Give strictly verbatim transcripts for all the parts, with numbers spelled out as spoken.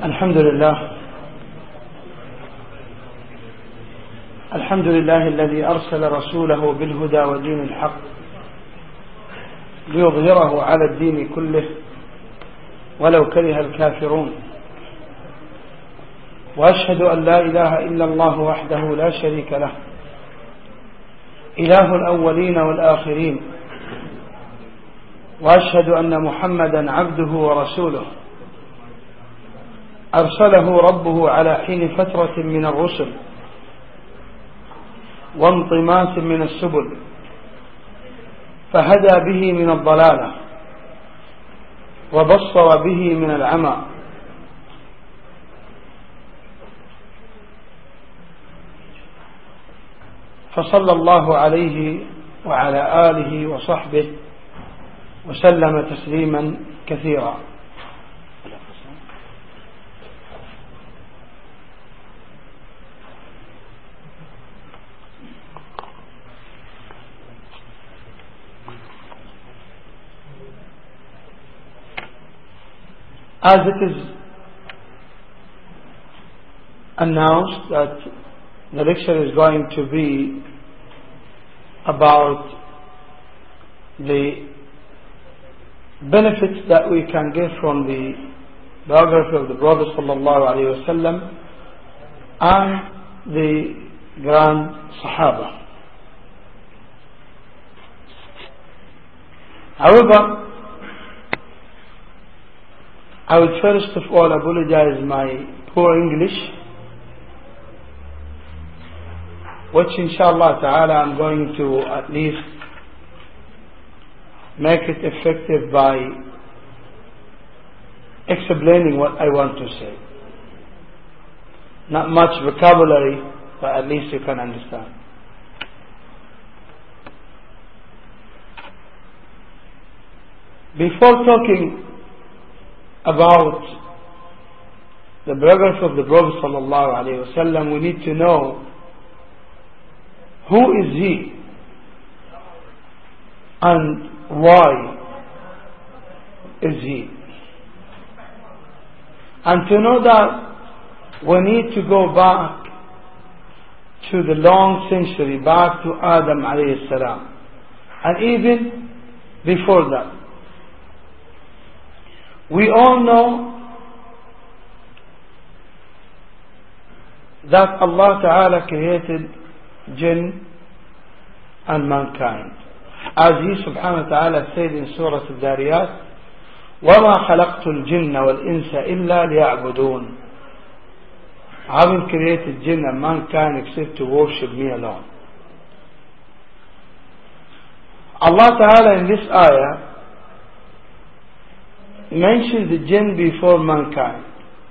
الحمد لله الحمد لله الذي أرسل رسوله بالهدى ودين الحق ليظهره على الدين كله ولو كره الكافرون، وأشهد أن لا إله إلا الله وحده لا شريك له إله الأولين والآخرين، وأشهد أن محمدا عبده ورسوله أرسله ربه على حين فترة من الرسل وانطماس من السبل، فهدى به من الضلالة وبصر به من العمى، فصلى الله عليه وعلى آله وصحبه وسلم تسليما كثيرا. As it is announced that the lecture is going to be about the benefits that we can get from the biography of the Prophet sallallahu alaihi wasallam and the Grand Sahaba. However, I will first of all apologize my poor English, which inshallah ta'ala I'm going to at least make it effective by explaining what I want to say. Not much vocabulary, but at least you can understand. Before talking about the biography of the Prophet sallallahu alaihi wasallam, we need to know who is he and why is he. And to know that, we need to go back to the long century, back to Adam alayhi salam, and even before that. We all know that Allah Ta'ala created jinn and mankind. As He Subhanahu wa Ta'ala said in Surah Al-Dhariyat, وَمَا خَلَقْتُ الْجِنَّ وَالْإِنسَ إِلَّا لِيَعْبُدُونَ. I haven't created jinn and mankind except to worship me alone. Allah Ta'ala in this ayah mentioned the jinn before mankind.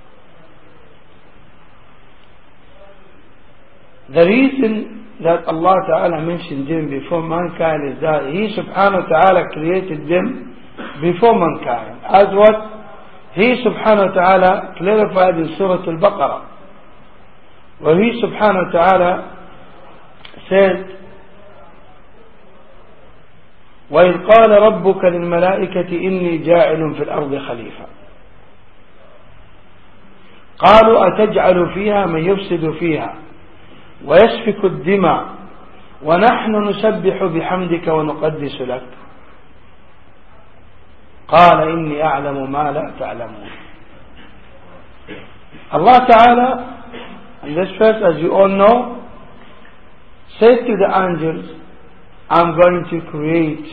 The reason that Allah Ta'ala mentioned jinn before mankind is that He Subhanahu wa Ta'ala created them before mankind, as what He Subhanahu wa Ta'ala clarified in Surah Al-Baqarah, where He Subhanahu wa Ta'ala said, وَإِذْ قَالَ رَبُّكَ لِلْمَلَائِكَةِ إِنِّي جَاعِلٌ فِي الْأَرْضِ خَلِيفَةً قالوا أتجعل فيها من يفسد فيها ويسفك الدماء ونحن نسبح بحمدك ونقدس لك قال إني أعلم ما لا تعلمون. Allah Ta'ala in this verse, as you all know, said to the angels, I'm going to create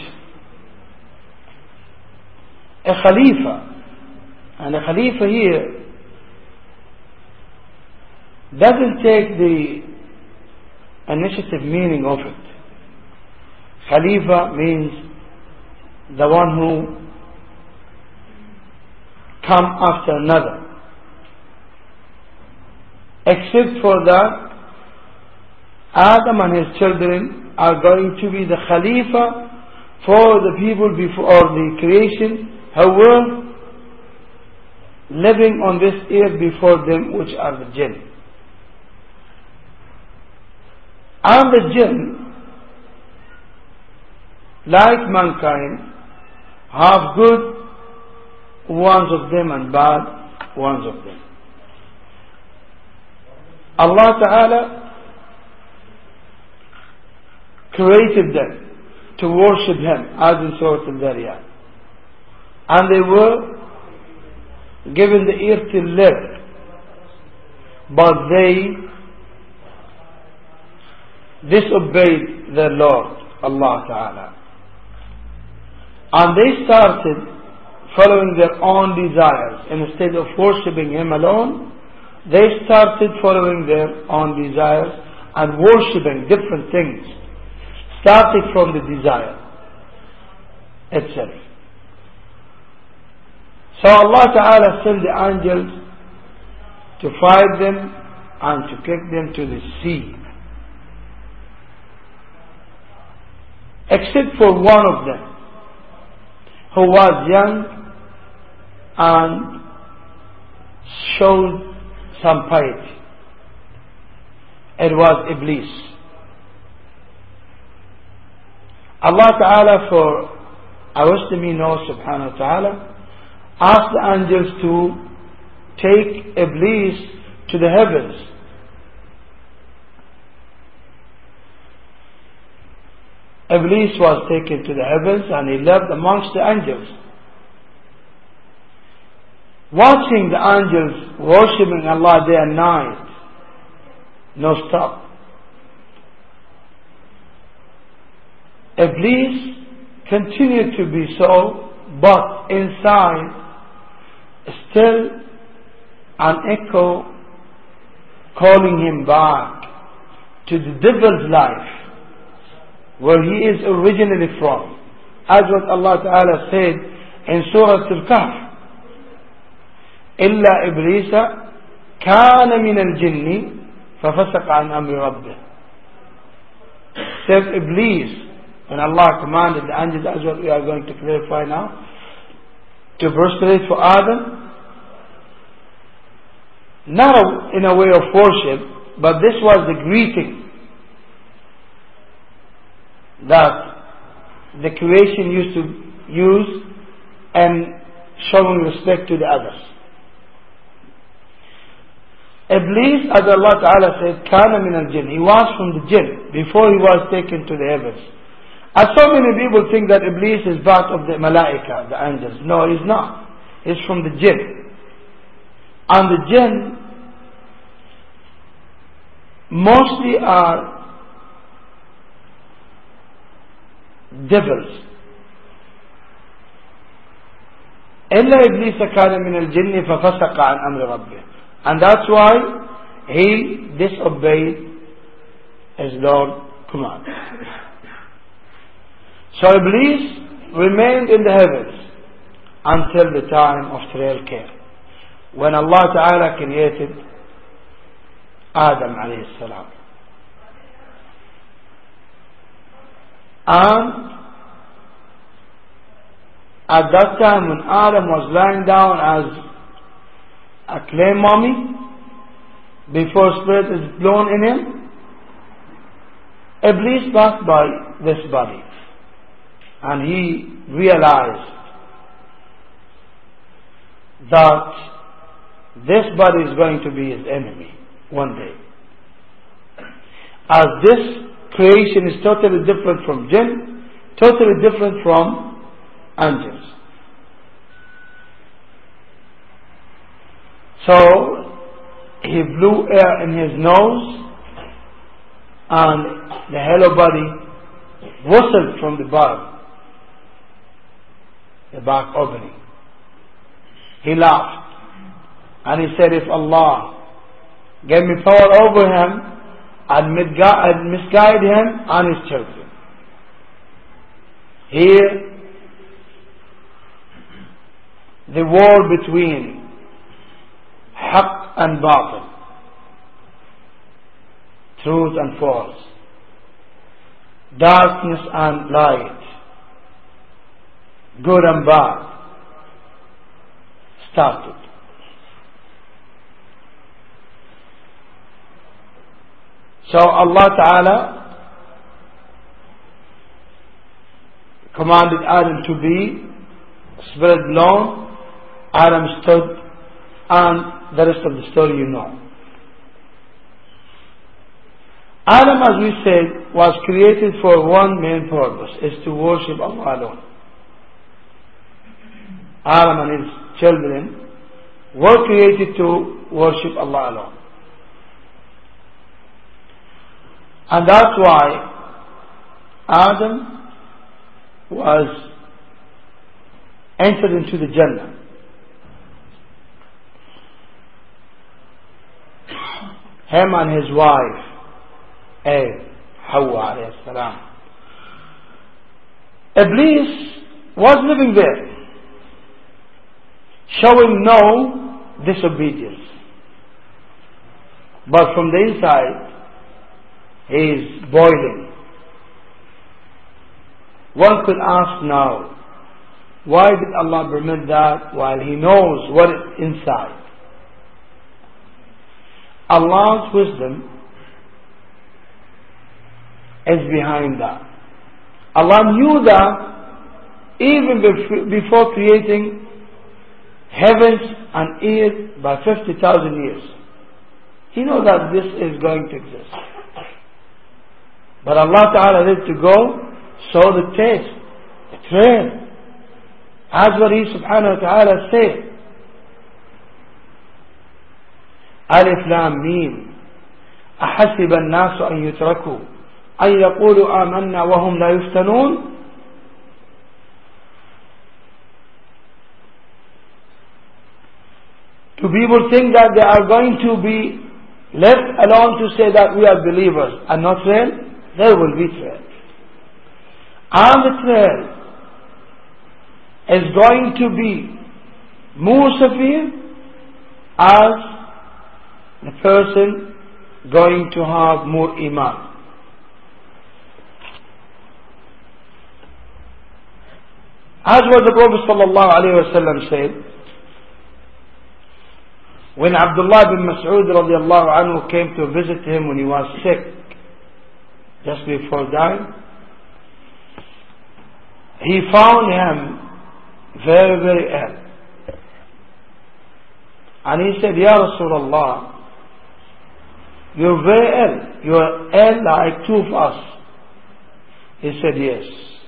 a Khalifa. And a Khalifa here doesn't take the initiative meaning of it. Khalifa means the one who come after another. Except for that, Adam and his children are going to be the Khalifa for the people before, or the creation who were living on this earth before them, which are the jinn. And the jinn, like mankind, have good ones of them and bad ones of them. Allah Ta'ala created them to worship Him, as in Surah Al-Dhariyat. And they were given the ear to live, but they disobeyed their Lord, Allah Ta'ala. And they started following their own desires. Instead of worshipping Him alone, they started following their own desires and worshipping different things, starting from the desire itself. So Allah Ta'ala sent the angels to fight them and to kick them to the sea. Except for one of them, who was young and showed some piety. It was Iblis. Allah Ta'ala, for our wisdom He knows subhanahu wa ta'ala, asked the angels to take Iblis to the heavens. Iblis was taken to the heavens and he lived amongst the angels. Watching the angels worshipping Allah day and night, no stop. Iblis continued to be so, but inside still an echo calling him back to the devil's life, where he is originally from. As what Allah Ta'ala said in Surah Al-Kahf, إِلَّا إِبْلِيسَ كَانَ مِنَ الْجِنِّ فَفَسَقَ عَنْ أَمْرِ رَبِّهِ. Except Iblis, when Allah commanded the angels, as what we are going to clarify now, to prostrate for Adam, not a, in a way of worship, but this was the greeting that the creation used to use and showing respect to the others. Iblis, as Allah Ta'ala said, كَانَ مِنَ الْجِنِّ. He was from the jinn before he was taken to the heavens. As so many people think that Iblis is part of the Malaika, the angels. No, he's not. He's from the jinn. And the jinn mostly are devils. إِلَّا إِبْلِيسَ كَانَ مِنَ الْجِنِّ فَفَسَقَ عَنْ أَمْرِ رَبِّهِ. And that's why he disobeyed his Lord's command. So Iblis remained in the heavens until the time of trial came, when Allah Ta'ala created Adam alayhi salam. And at that time when Adam was lying down as a clay mummy, before spirit is blown in him, Iblis passed by this body and he realized that this body is going to be his enemy one day. As this creation is totally different from jinn, totally different from angels. So he blew air in his nose and the hello body whistled from the bottom, the back opening. He laughed and he said, if Allah gave me power over him, I'd misguide him and his children. Here, the war between haqq and batil, truth and false, darkness and light, good and bad, started. So Allah Ta'ala commanded Adam to be spirit blown. Adam stood, and the rest of the story you know. Adam, as we said, was created for one main purpose, is to worship Allah alone. Adam and his children were created to worship Allah alone. And that's why Adam was entered into the Jannah. Him and his wife, Eve, Hawa alayhi salam. Iblis was living there, showing no disobedience. But from the inside, he is boiling. One could ask now, why did Allah permit that while He knows what is inside? Allah's wisdom is behind that. Allah knew that even before creating heavens and earth by fifty thousand years. He knows that this is going to exist. But Allah Ta'ala let to go, saw the taste, the trail. As what He Subhanahu wa Ta'ala said. Alif Lam Mim. أحسب الناس أن يتركوا أن يقولوا آمنا وهم لا يفتنون. Do people think that they are going to be left alone to say that we are believers and not trail? There will be trail. And the trail is going to be more severe as the person going to have more iman. As what the Prophet sallallahu alaihi wasallam said, when Abdullah bin Mas'ud radiallahu anhu came to visit him when he was sick, just before dying, he found him very, very ill. And he said, Ya Rasulullah, you're very ill. You're ill like two of us. He said, yes.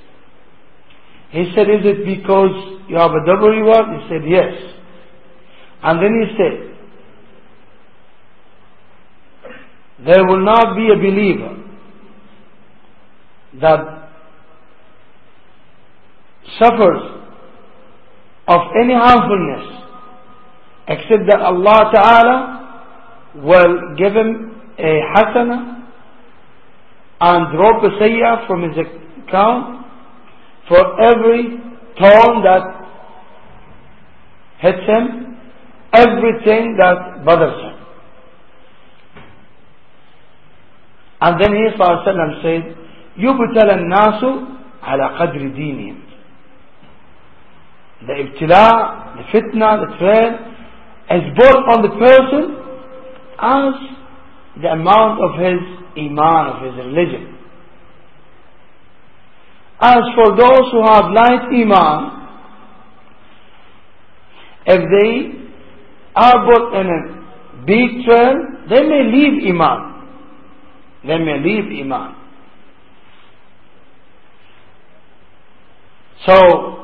He said, is it because you have a double reward? He said, yes. And then he said, there will not be a believer that suffers of any harmfulness except that Allah Ta'ala will give him a hasana and drop a sayyah from his account for every thorn that hits him, everything that bothers him. And then he sallallahu alaihi wasallam said, يُبْتَلَ النَّاسُ عَلَى قَدْرِ دِينِهِمْ. The ibtila, the fitna, the trial is both on the person as the amount of his iman, of his religion. As for those who have light iman, if they are both in a big trial, they may leave iman. They may leave iman. So,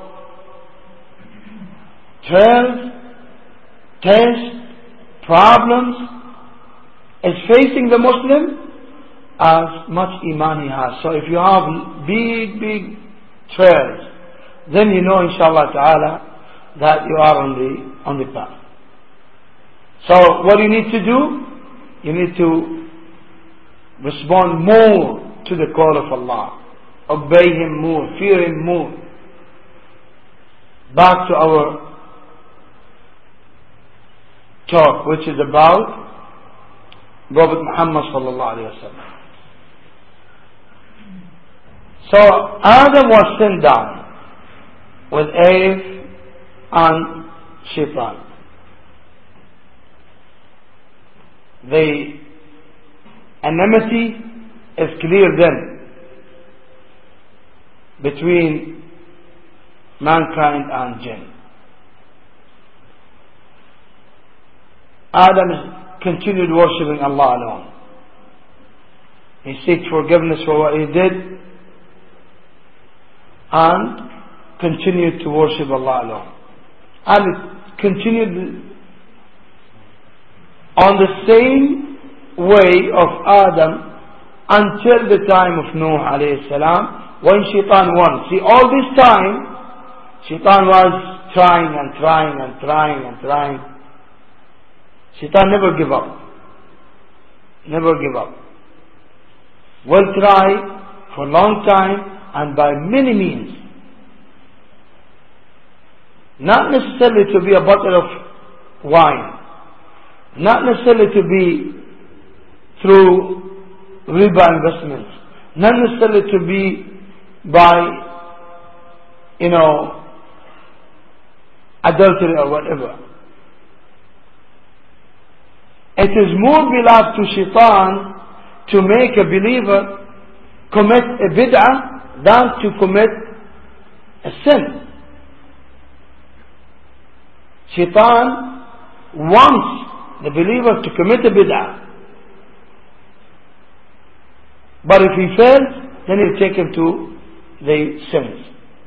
trials, tests, problems is facing the Muslim as much iman he has. So if you have big, big trials, then you know inshallah ta'ala that you are on the on the path. So what you need to do, you need to respond more to the call of Allah. Obey Him more, fear Him more. Back to our talk, which is about Prophet Muhammad sallallahu alaihi wasallam. So Adam was sent down with Eve and Shaitan. The enmity is clear then between mankind and jinn. Adam continued worshipping Allah alone. He seeks forgiveness for what he did and continued to worship Allah alone. And it continued on the same way of Adam until the time of Nuh alayhi salam, when Shaitan won. See, all this time Shaitan was trying and trying and trying and trying. Shaitan never give up. Never give up. Will try for a long time and by many means. Not necessarily to be a bottle of wine. Not necessarily to be through riba investments. Not necessarily to be by, you know, adultery or whatever. It is more beloved to Shaitan to make a believer commit a bid'ah than to commit a sin. Shaitan wants the believer to commit a bid'ah. But if he fails, then he'll take him to the sins.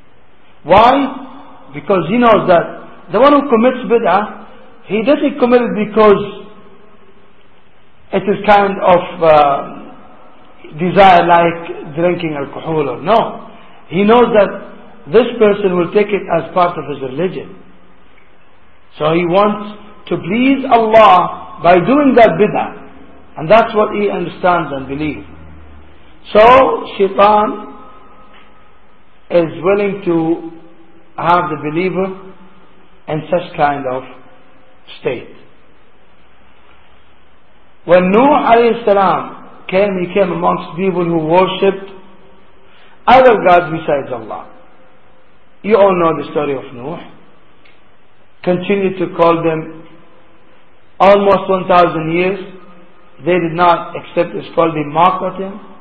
Why? Because he knows that the one who commits bid'ah, he doesn't commit it because it is kind of uh, desire like drinking alcohol or no. He knows that this person will take it as part of his religion. So he wants to please Allah by doing that bid'ah. And that's what he understands and believes. So Shaitan is willing to have the believer in such kind of state. When Nuh alayhi salam came, he came amongst people who worshipped other gods besides Allah. You all know the story of Nuh. Continued to call them almost one thousand years. They did not accept his call. They mocked at him.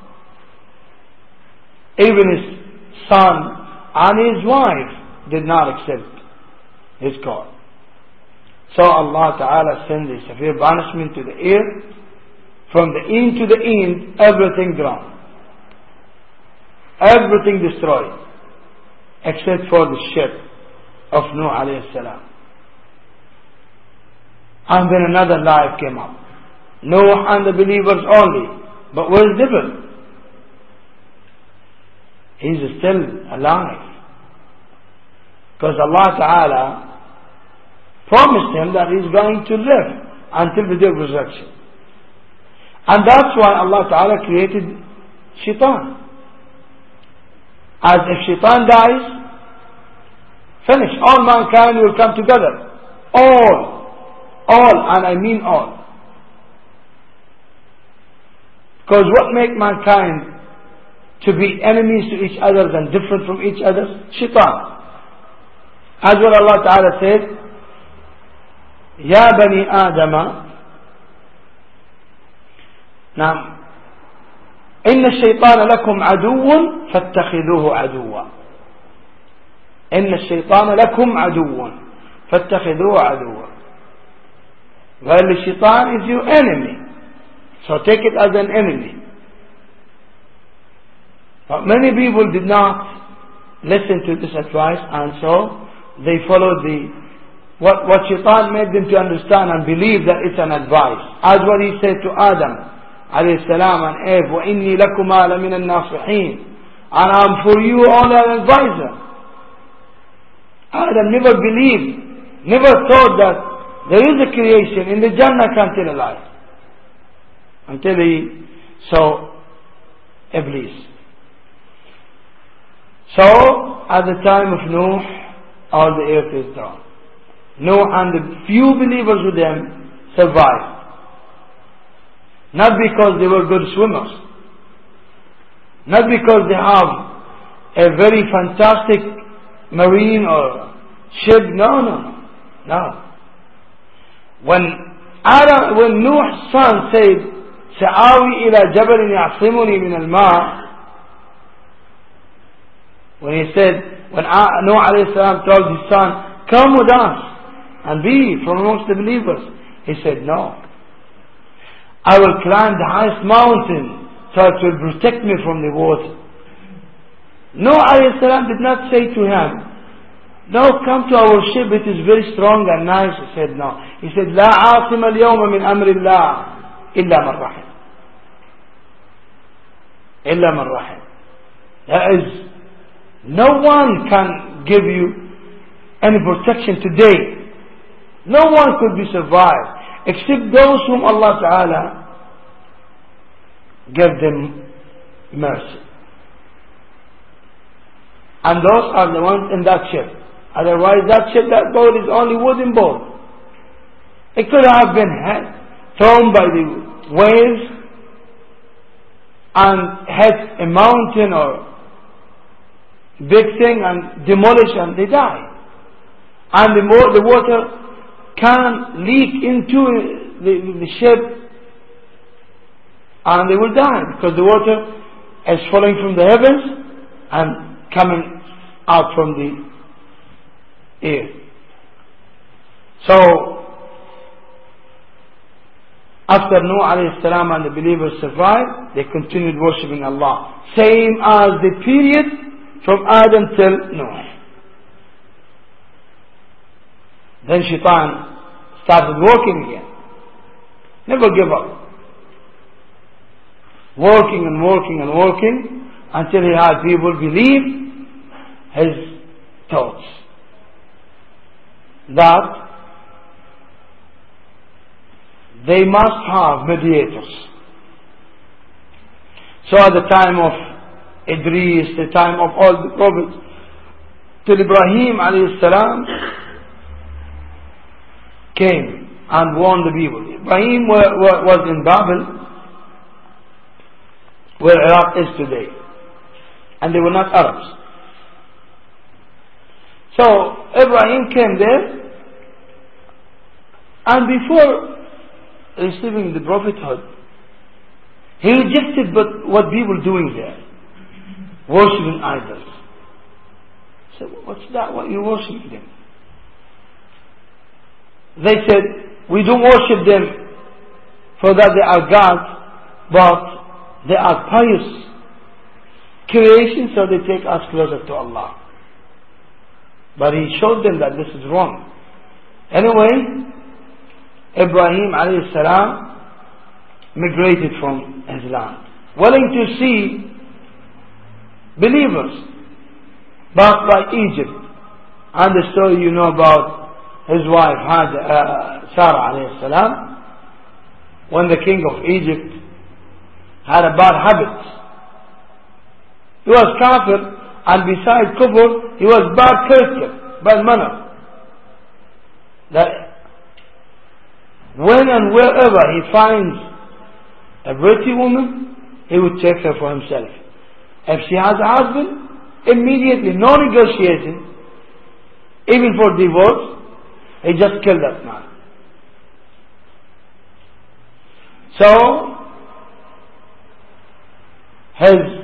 Even his son and his wife did not accept his call. So Allah Ta'ala sent a severe banishment to the air. From the end to the end, everything drowned. Everything destroyed. Except for the ship of Nuh alayhi salam. And then another life came up. Noah and the believers only. But where is Dibble? He's still alive. Because Allah Ta'ala promised him that he's going to live until the day of resurrection. And that's why Allah Ta'ala created Shaitan. As if Shaitan dies, finish. All mankind will come together. All. All, and I mean all. Because what makes mankind to be enemies to each other and different from each other? Shaitan. As what Allah Ta'ala said, Ya Bani Adama, نعم إن الشيطان لكم عدو فاتخذوه عدوا إن الشيطان لكم عدو فاتخذوه عدوا. Well, the shaitan is your enemy, so take it as an enemy. But many people did not listen to this advice, and so they followed the what what shaitan made them to understand and believe that it's an advice. As what he said to Adam alayhi salam and Eve, وَإِنِّي لَكُمَا لَمِنَ النَّاصِحِينَ, and I'm for you only an advisor. Adam never believed, never thought that there is a creation in the Jannah can't tell a lie. Until he saw Iblis. So, at the time of Noah, all the earth is drowned. Noah and the few believers with them survived. Not because they were good swimmers. Not because they have a very fantastic marine or ship. No, no, no. No. When Adam, when Nuh's son said, "Sa'awi ila jabalin ya'simuni min al-ma'," when he said, when Nuh alayhi salam told his son, "Come with us and be from amongst the believers," he said, "No. I will climb the highest mountain so it will protect me from the water. Nuh alayhi salam did not say to him, no, come to our ship, it is very strong and nice. He said no. He said, لا عاصم اليوم من أمر الله إلا من رحم. إلا من رحم. There is no one can give you any protection today. No one could be survived except those whom Allah Ta'ala gave them mercy. And those are the ones in that ship. Otherwise that ship, that boat is only wooden boat. It could have been thrown by the waves and hit a mountain or big thing and demolish and they die. And the, more, the water can leak into the, the ship and they will die because the water is falling from the heavens and coming out from the air. So, after Nuh alayhi salam and the believers survived, they continued worshipping Allah. Same as the period from Adam till Noah. Then Shaitan started working again. Never give up. Working and working and working until he had people believe his thoughts. That they must have mediators. So at the time of Idris, the time of all the prophets, till Ibrahim alayhi salam came and warned the people. Ibrahim was in Babel, where Iraq is today, and they were not Arabs. So Ibrahim came there, and before receiving the prophethood, he rejected but what people doing there, worshipping idols. So what's that? What you worshiping them? They said, we don't worship them for that they are gods, but they are pious creations, so they take us closer to Allah. But he showed them that this is wrong. Anyway, Ibrahim alayhi salam migrated from his land, willing to see believers back by Egypt. And the story you know about his wife had uh, Sarah alayhi salam, when the king of Egypt had a bad habit. He was kafir, and beside kufr, he was bad character, bad manner. That when and wherever he finds a pretty woman, he would take her for himself. If she has a husband, immediately, no negotiating, even for divorce, he just killed that man. So, his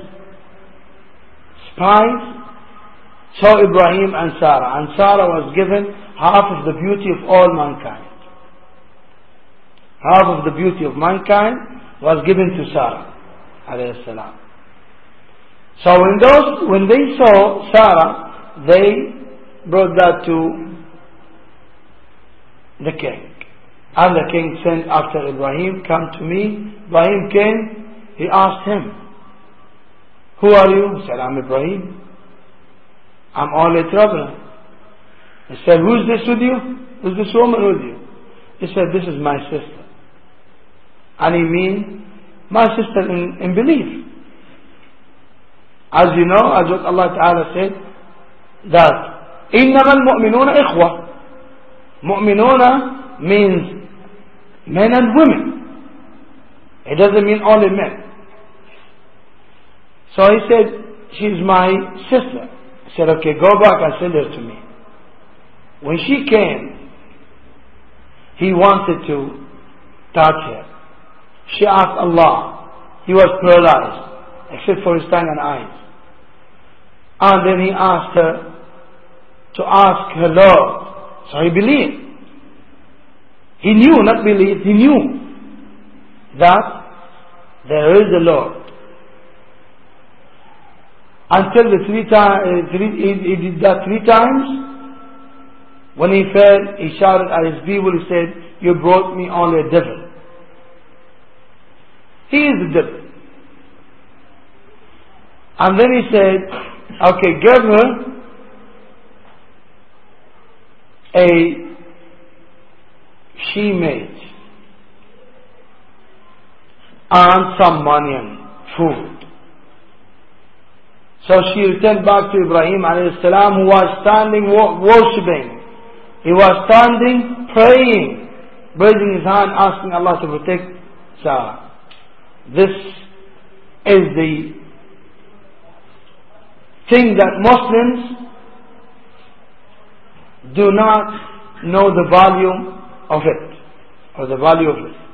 spies saw Ibrahim and Sarah, and Sarah was given half of the beauty of all mankind. Half of the beauty of mankind was given to Sarah alayhi salam. So when those, when they saw Sarah, they brought that to the king. And the king sent after Ibrahim, come to me. Ibrahim came, he asked him, who are you? He said, I'm Ibrahim. I'm only a traveler. He said, who's this with you? Who's this woman with you? He said, this is my sister. And he means my sister in, in belief. As you know, as what Allah Ta'ala said, that إِنَّمَا الْمُؤْمِنُونَ إِخْوَةً. Mu'minuna means men and women. It doesn't mean only men. So he said, she's my sister. He said, okay, go back and send her to me. When she came, he wanted to touch her. She asked Allah. He was paralyzed, except for his tongue and eyes. And then he asked her to ask her Lord. So he believed. He knew, not believed, he knew that there is a Lord. until the three times, three, he, he did that three times. When he fell, he shouted at his people, he said, you brought me only a devil. He is the devil. And then he said, okay, give her a she-maid and some money and food. So she returned back to Ibrahim alayhi salam, who was standing worshipping. He was standing praying, raising his hand, asking Allah to protect Sarah. This is the thing that Muslims do not know the value of it, or the value of it.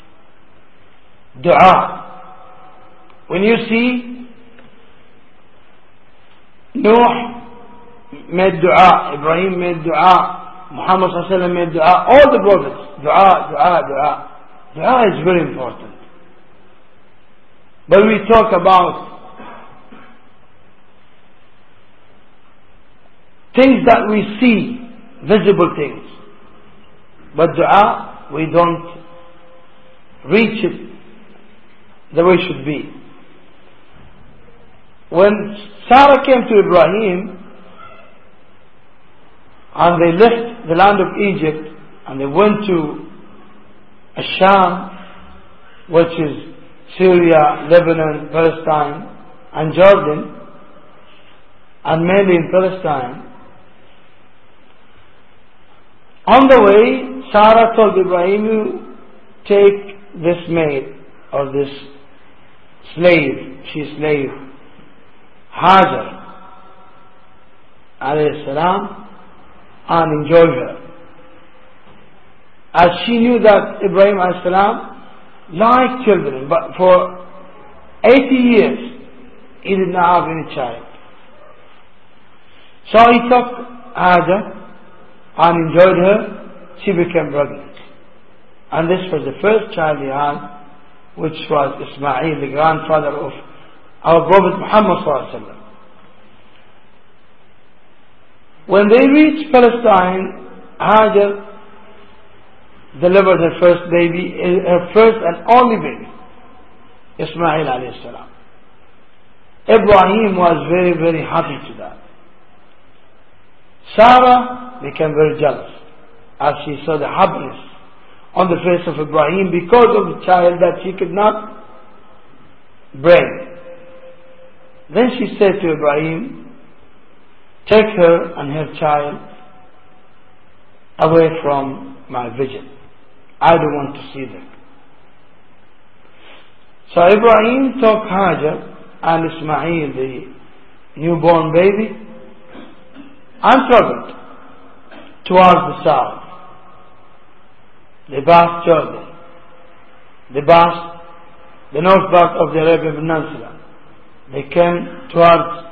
Dua. When you see Nuh made dua, Ibrahim made dua, Muhammad sallallahu alaihi wasallam made dua, all the prophets, dua, dua, dua. Dua is very important. But we talk about things that we see, visible things. But dua, we don't reach it the way it should be. When Sarah came to Ibrahim and they left the land of Egypt and they went to Asham, which is Syria, Lebanon, Palestine and Jordan, and mainly in Palestine, on the way Sarah told Ibrahim, you take this maid or this slave, she's slave, Hajar alayhi salam, and enjoy her. As she knew that Ibrahim alayhi salam liked children, but for eighty years he did not have any child. So he took Hajar and enjoyed her. She became pregnant. And this was the first child he had, which was Ismail, the grandfather of our Prophet Muhammad sallallahu alaihi wasallam. When they reached Palestine, Hajar delivered her first baby, her first and only baby, Ismail alayhi salam. Ibrahim was very, very happy to that. Sarah became very jealous as she saw the happiness on the face of Ibrahim because of the child that she could not bring. Then she said to Ibrahim, take her and her child away from my vision. I don't want to see them. So Ibrahim took Hajar and Ismail, the newborn baby, and traveled towards the south. They passed Jordan. They passed the north part of the Arabian Peninsula. They came towards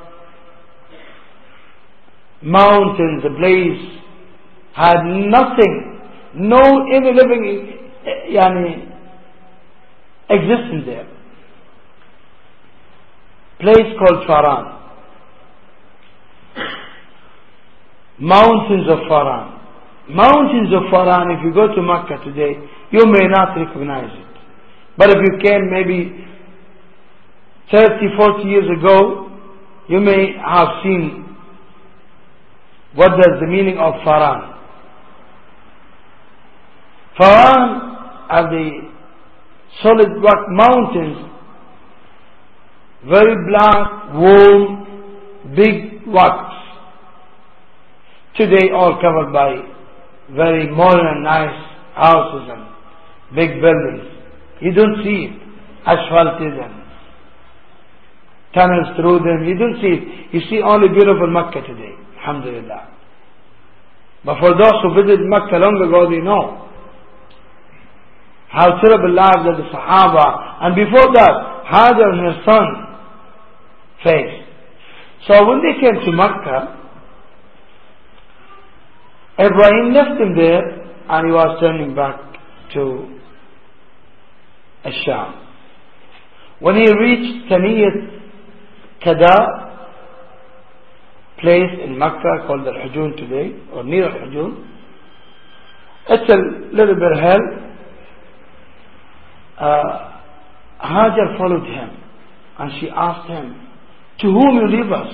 mountains. The place had nothing, no any living yani, existence there. Place called Faran. Mountains of Faran. Mountains of Faran, if you go to Mecca today, you may not recognize it. But if you came maybe thirty, forty years ago, you may have seen what does the meaning of Faran. Faran are the solid rock mountains, very black, warm, big rocks. Today all covered by very modern and nice houses and big buildings. You don't see it asphalted and tunnels through them. You don't see it. You see only beautiful Mecca today. Alhamdulillah. But for those who visited Mecca long ago, they know how terrible lives that the Sahaba and before that Hajar and her son faced. So when they came to Mecca, Ibrahim left him there and he was turning back to Asham. When he reached Taniyat Kada, place in Makkah called Al-Hujun today, or near Al-Hujun. It's a little bit hill. Uh, Hajar followed him and she asked him, to whom you leave us?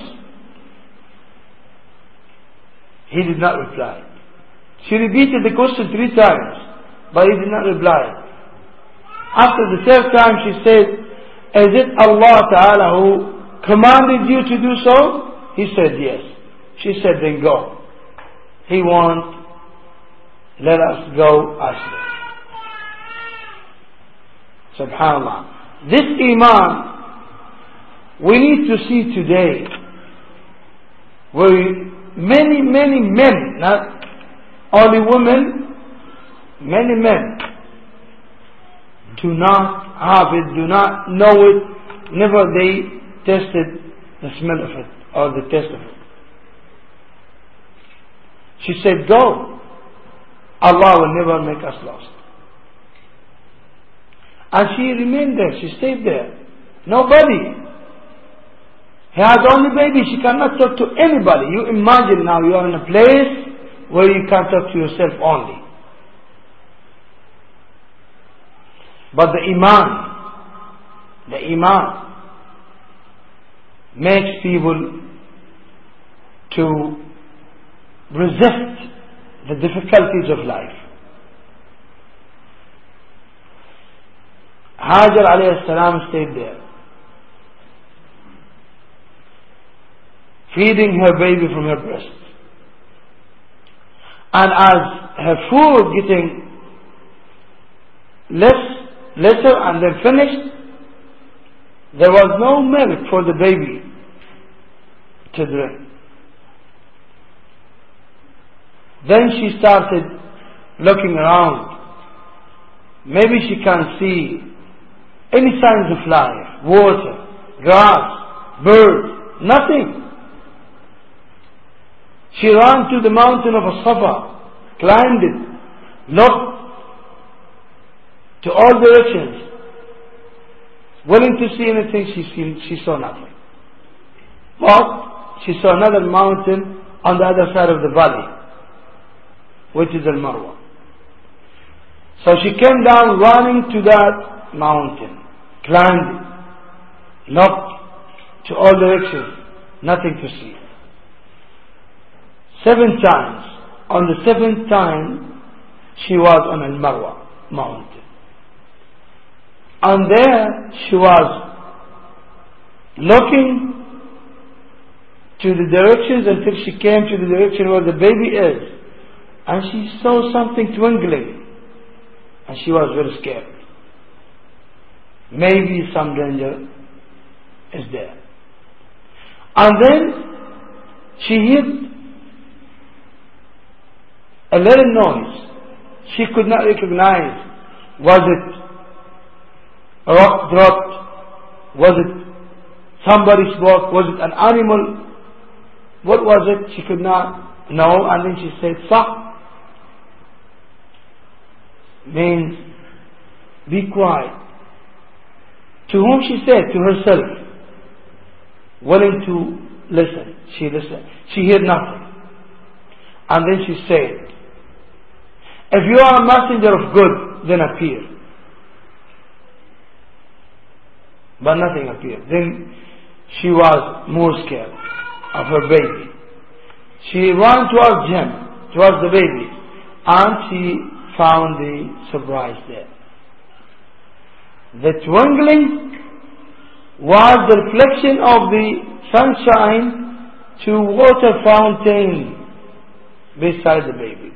He did not reply. She repeated the question three times, but he did not reply. After the third time she said, is it Allah Ta'ala who commanded you to do so? He said yes. She said, then go. He won't let us go us. Subhanallah. This Iman we need to see today, where many, many men, not only women, many men do not have it, do not know it, never they tested the smell of it or the taste of it. She said, go. Allah will never make us lost. And she remained there, she stayed there. Nobody. He has only baby, she cannot talk to anybody. You imagine now you are in a place where you can talk to yourself only. But the Iman, the Iman makes people to resist the difficulties of life. Hajar alayhi salam stayed there, feeding her baby from her breast. And as her food getting less, lesser and then finished, there was no milk for the baby to drink. Then she started looking around. Maybe she can see any signs of life, water, grass, birds, nothing. She ran to the mountain of As-Safa, climbed it, looked to all directions, willing to see anything. She, seen, she saw nothing. But she saw another mountain on the other side of the valley, which is Al-Marwa. So she came down running to that mountain, climbed it, looked to all directions, nothing to see. Seven times. On the seventh time, she was on Al-Marwa mountain. And there she was looking to the directions until she came to the direction where the baby is. And she saw something twinkling. And she was very scared. Maybe some danger is there. And then she heard a little noise. She could not recognize. Was it a rock dropped? Was it somebody spoke? Was it an animal? What was it? She could not know. And then she said, Sah. Means be quiet. To whom she said? To herself. Willing to listen. She listened. She heard nothing. And then she said, if you are a messenger of good, then appear. But nothing appeared. Then she was more scared of her baby. She ran towards him, towards the baby, and she found the surprise there. The twinkling was the reflection of the sunshine to water fountain beside the baby.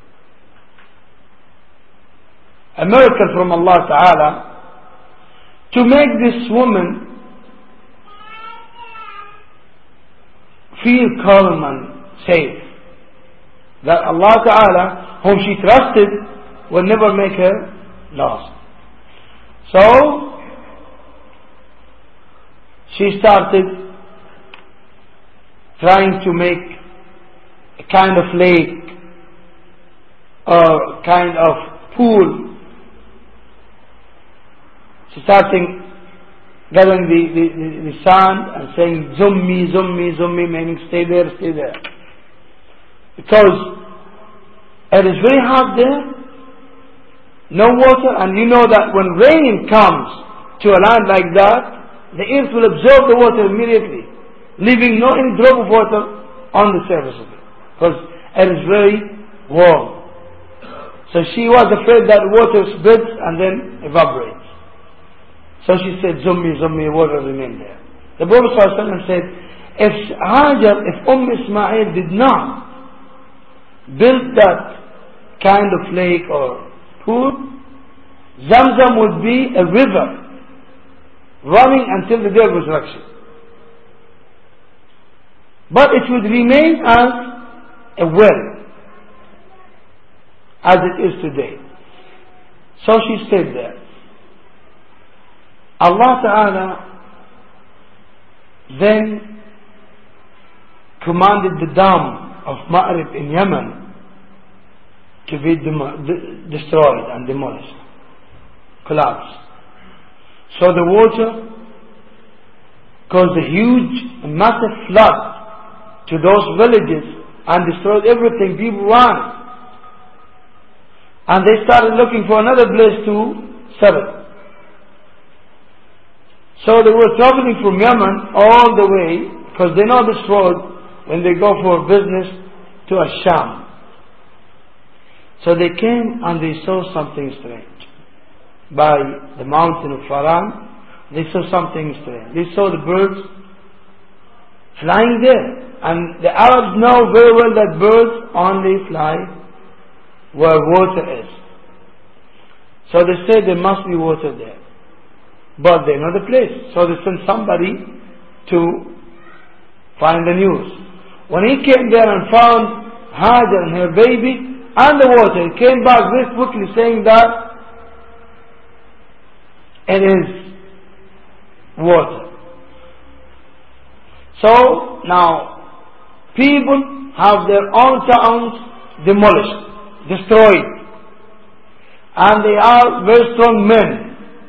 A miracle from Allah Ta'ala to make this woman feel calm and safe. That Allah Ta'ala, whom she trusted, will never make her lost. So, she started trying to make a kind of lake or kind of pool. She started gathering the, the, the, the sand and saying, Zummi, Zummi, Zummi, meaning stay there, stay there. Because it is very hot there, no water, and you know that when rain comes to a land like that, the earth will absorb the water immediately, leaving no any drop of water on the surface of it, because it is very warm. So she was afraid that water spreads and then evaporates. So she said, Zummi, Zummi, water remained there. The Prophet ﷺ said, if Hajar, if Umm Ismail did not build that kind of lake or pool, Zamzam would be a river running until the day of resurrection. But it would remain as a well, as it is today. So she stayed there. Allah Ta'ala then commanded the dam of Ma'rib in Yemen to be dem- destroyed and demolished, collapsed. So the water caused a huge, massive flood to those villages and destroyed everything. People ran. And they started looking for another place to settle. So they were traveling from Yemen all the way, because they know this road when they go for business, to Asham. So they came and they saw something strange. By the mountain of Faran, they saw something strange. They saw the birds flying there. And the Arabs know very well that birds only fly where water is. So they said there must be water there. But they know the place. So they sent somebody to find the news. When he came there and found Hajar and her baby and the water, he came back very quickly saying that it is water. So now people have their own towns demolished, destroyed, and they are very strong men.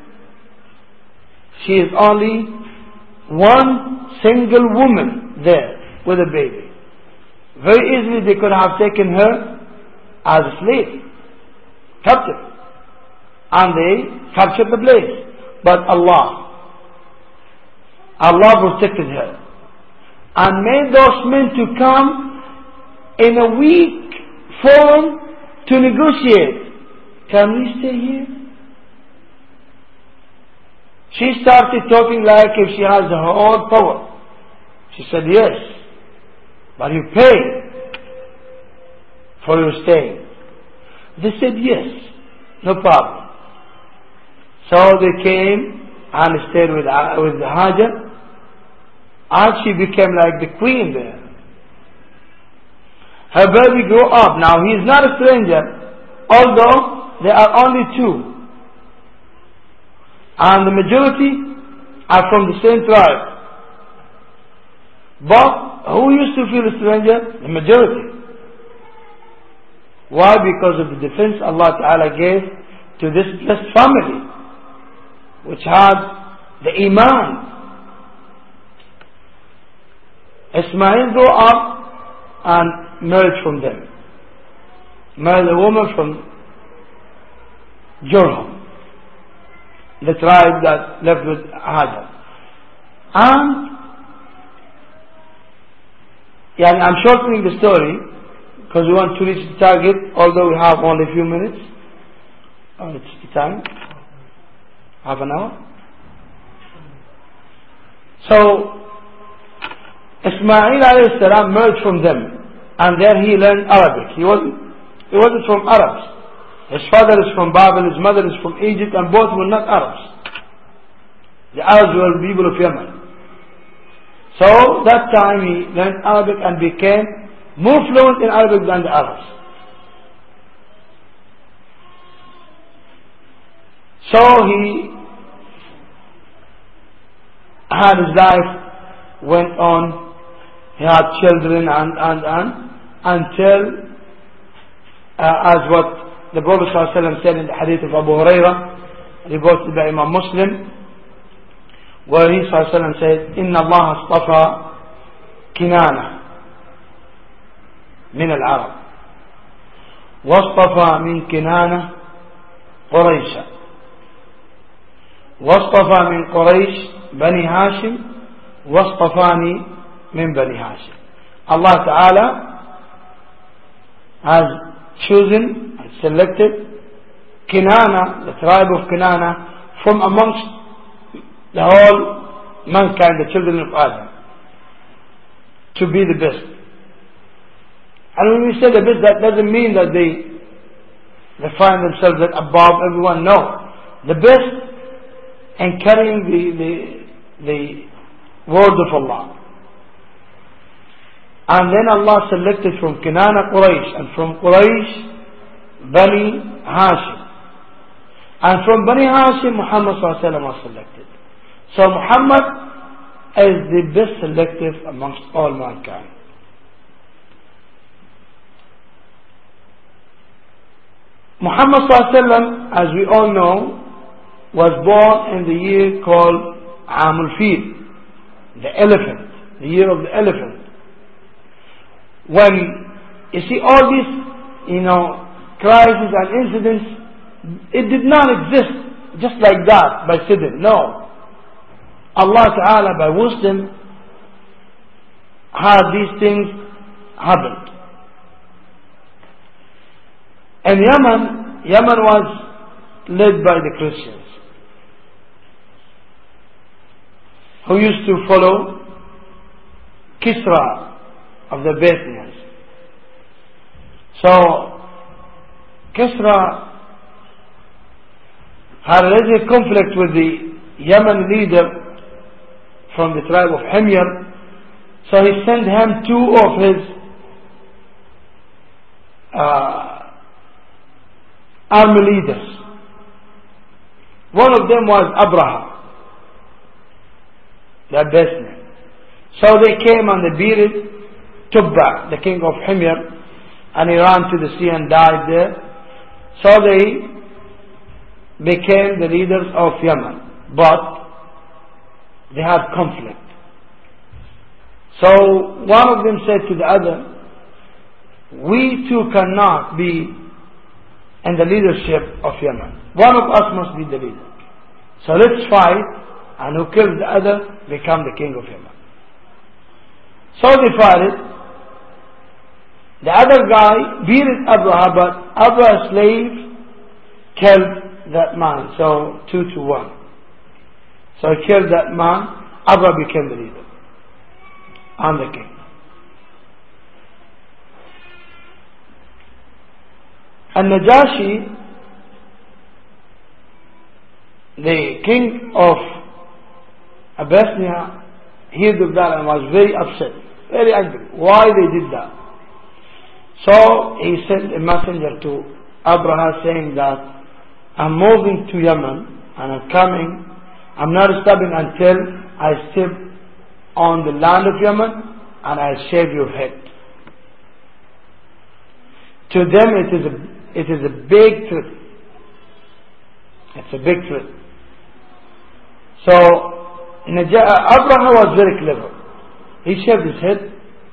She is only one single woman there with a baby. Very easily they could have taken her as a slave, captive, and they captured the place. But Allah, Allah protected her and made those men to come in a weak form to negotiate. Can we stay here? She started talking like if she has her own power. She said, yes, but you pay for your stay. They said, yes, no problem. So they came and stayed with, with Hajar, and she became like the queen there. Her baby grew up. Now he is not a stranger, although there are only two. And the majority are from the same tribe. But who used to feel a stranger? The majority. Why? Because of the defense Allah Ta'ala gave to this blessed family, which had the Iman. Ismail grew up and married from them. Married a woman from Jurham, the tribe that lived with Hajar. And yeah, I'm shortening the story because we want to reach the target, although we have only a few minutes. Oh, it's the time. Half an hour. So Ismail alayhi salam merged from them, and there he learned Arabic. He wasn't, he wasn't from Arabs. His father is from Babel, his mother is from Egypt, and both were not Arabs. The Arabs were people of Yemen. So that time he learned Arabic and became more fluent in Arabic than the Arabs. So he had his life, went on, he had children and, and, and, until, uh, as what the Prophet ﷺ said in the hadith of Abu Hurairah, reported by Imam Muslim, where he sallallahu alayhi wa sallam said, إِنَّ اللَّهَ اصْطَفَى كِنَانَةَ من العرب واصطفى من كنانة قريشا واصطفى من قريش بني هاشم واصطفاني من بني هاشم. Allah Ta'ala has chosen and selected Kinana, the tribe of Kinana, from amongst the whole mankind, the children of Adam, to be the best. And when we say the best, that doesn't mean that they, they find themselves that above everyone. No. The best in carrying the, the, the word of Allah. And then Allah selected from Kinana Quraysh, and from Quraysh Bani Hashim. And from Bani Hashim Muhammad sallallahu alaihi wasallam was selected. So Muhammad is the best selected amongst all mankind. Muhammad sallallahu alaihi wasallam, as we all know, was born in the year called Amul Fil, the elephant, the year of the elephant. When you see all these, you know, crises and incidents, it did not exist just like that by sudden. No. Allah Ta'ala by wisdom had these things happen. And Yemen, Yemen was led by the Christians, who used to follow Kisra of the Babylonians. So Kisra had already a conflict with the Yemen leader from the tribe of Himyar. So he sent him two of his uh, army leaders. One of them was Abraha, the Abyssinian. So they came and they beat Tubba, the king of Himyar, and he ran to the sea and died there. So they became the leaders of Yemen, but they had conflict. So one of them said to the other, we too cannot be in the leadership of Yemen. One of us must be the leader. So let's fight, and who kills the other become the king of Yemen. So they fought. The other guy beat Abraha, but Abraha's slave killed that man. So two to one. So he killed that man. Abraha became the leader and the king. And Najashi, the king of Abyssinia, heard of that and was very upset, very angry. Why they did that? So he sent a messenger to Abraha saying that I'm moving to Yemen and I'm coming. I'm not stopping until I step on the land of Yemen and I shave your head. To them it is a it is a big truth. It's a big truth. So Abraha was very clever. He shaved his head.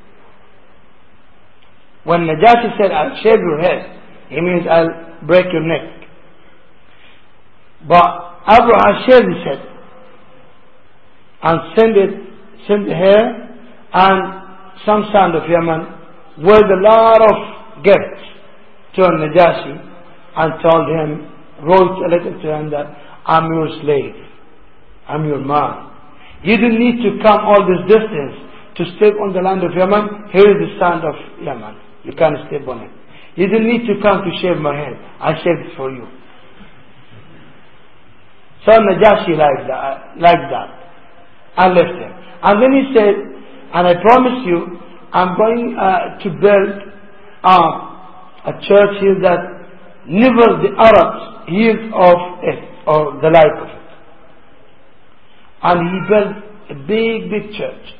When Najashi said, I'll shave your head, he means I'll break your neck. But Abraha shaved his head and sent it, sent the hair and some sand of Yemen with a lot of gifts to Najashi and told him, wrote a letter to him that I'm your slave, I'm your man. You don't need to come all this distance to step on the land of Yemen. Here is the sand of Yemen. You can't step on it. You don't need to come to shave my head. I shaved it for you. So Najashi liked that, liked that and left him. And then he said, and I promise you, I'm going uh, to build uh, a church here that never the Arabs heard of it or the like of it. And he built a big, big church.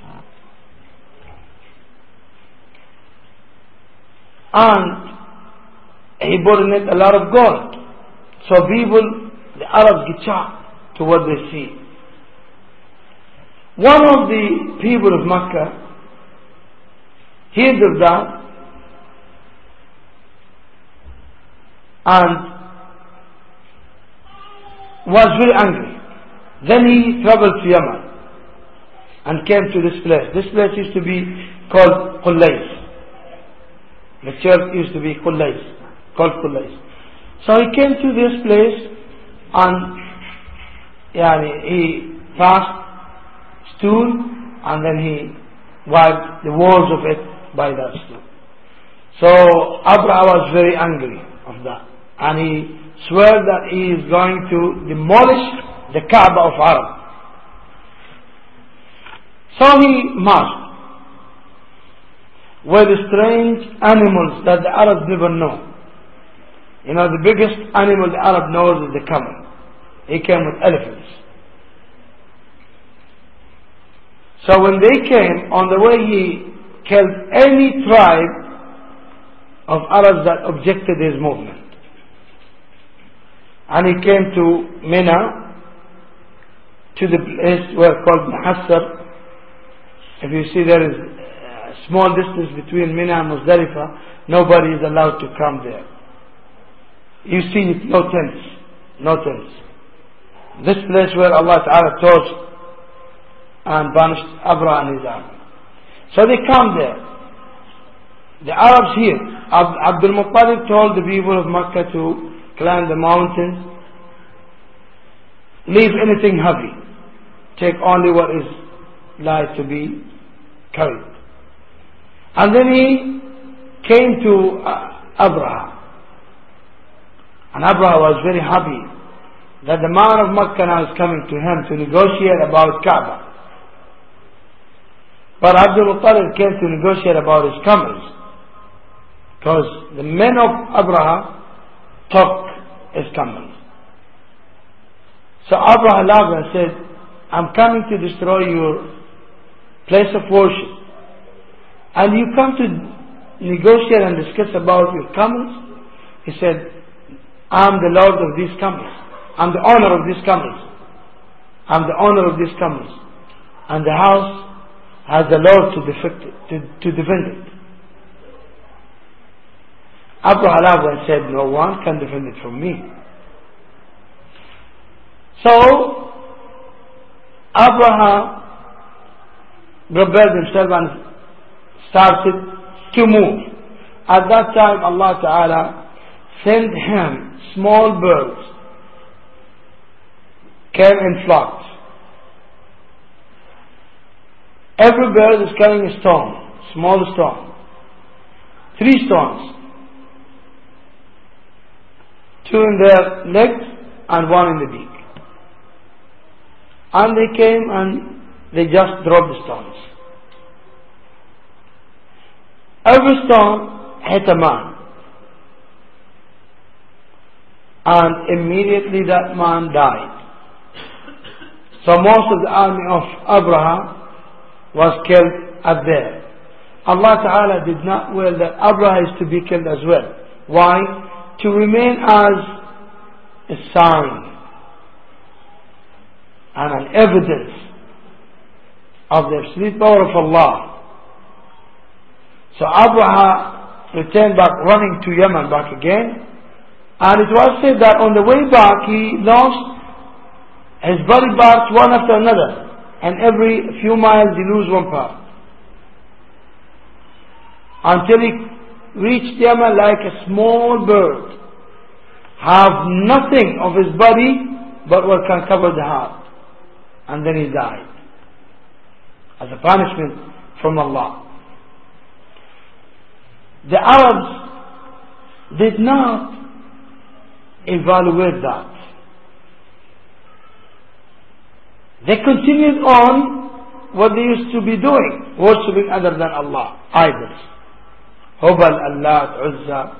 And he bought in it a lot of gold. So people, the Arabs get shocked to what they see. One of the people of Makkah heard of that and was very angry. Then he traveled to Yemen and came to this place. This place used to be called Qullais. The church used to be Qullais, called Qullais. So he came to this place and yani, he passed stool and then he wiped the walls of it by that stool. So Abraha was very angry of that. And he swore that he is going to demolish the Kaaba of Arab. So he marched with strange animals that the Arabs never know. You know, the biggest animal the Arab knows is the camel. He came with elephants. So when they came, on the way he killed any tribe of Arabs that objected his movement. And he came to Mina, to the place where called Muhassar. If you see, there is a small distance between Mina and Muzdalifah. Nobody is allowed to come there. You see no tents, no tents. This place where Allah Ta'ala torched and banished Abraha and his army. So they come there. The Arabs here. Ab- Abdul Muttalib told the people of Makkah to climb the mountains, leave anything heavy, take only what is light to be carried. And then he came to uh, Abraha. And Abraha was very happy that the man of Makkah now is coming to him to negotiate about Kaaba. But Abdul Muttalib came to negotiate about his camels, because the men of Abraha took his camels. So Abraha laughed and said, I'm coming to destroy your place of worship, and you come to negotiate and discuss about your camels? He said, I'm the Lord of these camels. I'm the owner of these camels. I'm the owner of these camels. And the house has the Lord to defend it. To, to defend it. Abraham said, no one can defend it from me. So, Abraham prepared himself and started to move. At that time, Allah Ta'ala sent him small birds, came in flocks. Every bird is carrying a stone, small stone. Three stones. Two in their legs and one in the beak. And they came and they just dropped the stones. Every stone hit a man. And immediately that man died. So most of the army of Abraham was killed at there. Allah Ta'ala did not will that Abraham is to be killed as well. Why? To remain as a sign and an evidence of the absolute power of Allah. So Abraham returned back, running to Yemen back again. And it was said that on the way back he lost his body parts one after another. And every few miles he lose one part. Until he reached Yemen like a small bird. Have nothing of his body but what can cover the heart. And then he died. As a punishment from Allah. The Arabs did not evaluate that. They continued on what they used to be doing, worshipping other than Allah, idols. Hubal, Allat, Uzza.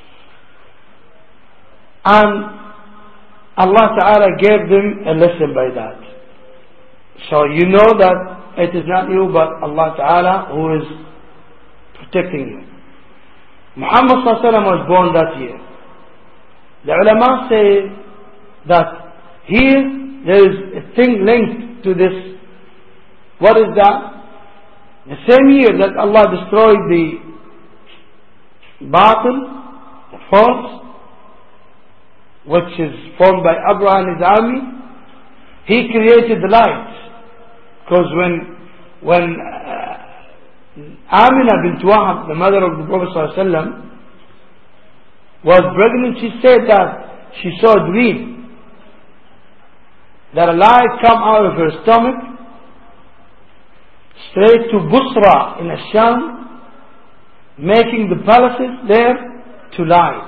And Allah Ta'ala gave them a lesson by that. So you know that it is not you but Allah Ta'ala who is protecting you. Muhammad Sallallahu Alaihi Wasallam was born that year. The ulama say that here there is a thing linked to this What is that? The same year that Allah destroyed the batil, the false, which is formed by Abraha and his army, he created the light. Because when when uh, Amina bint Wahab, the mother of the Prophet ﷺ, was pregnant, she said that she saw a dream that a light come out of her stomach straight to Busra in Asham, making the palaces there to light.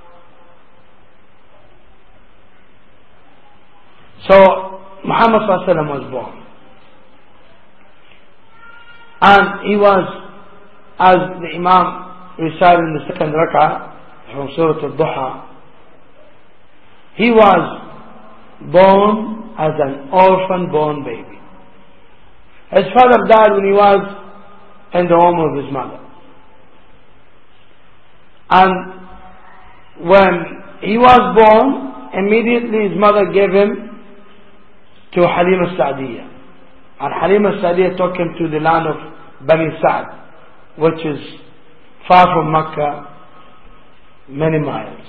So Muhammad ﷺ was born. And he was, as the Imam recited in the second rak'ah from Surah Al-Duha, he was born as an orphan-born baby. His father died when he was in the home of his mother. And when he was born, immediately his mother gave him to Halima Sa'diyah. And Halima Sa'diyah took him to the land of Bani Sa'd, which is far from Mecca, many miles.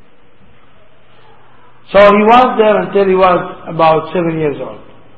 So he was there until he was about seven years old.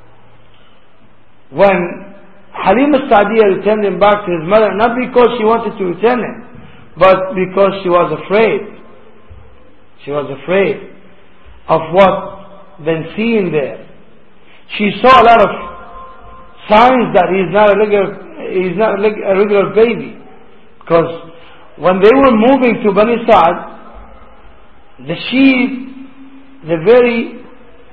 When Halima Sa'diyah returned him back to his mother, not because she wanted to return him, but because she was afraid. She was afraid of what been seen there. She saw a lot of signs that he is not a regular, he is not a regular baby. Because when they were moving to Bani Sa'd, the sheep, the very